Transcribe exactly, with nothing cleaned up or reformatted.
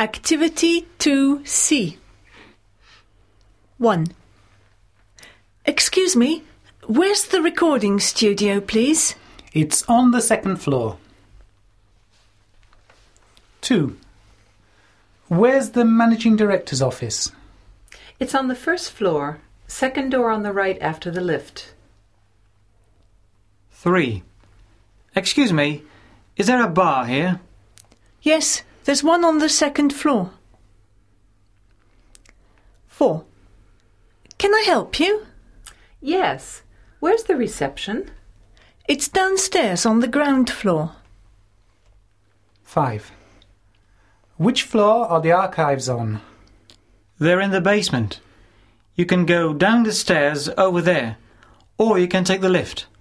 Activity two C. one. Excuse me, where's the recording studio, please? It's on the second floor. two. Where's the managing director's office? It's on the first floor, second door on the right after the lift. three. Excuse me, is there a bar here? Yes, there's one on the second floor. four. Can I help you? Yes. Where's the reception? It's downstairs on the ground floor. five. Which floor are the archives on? They're in the basement. You can go down the stairs over there, or you can take the lift.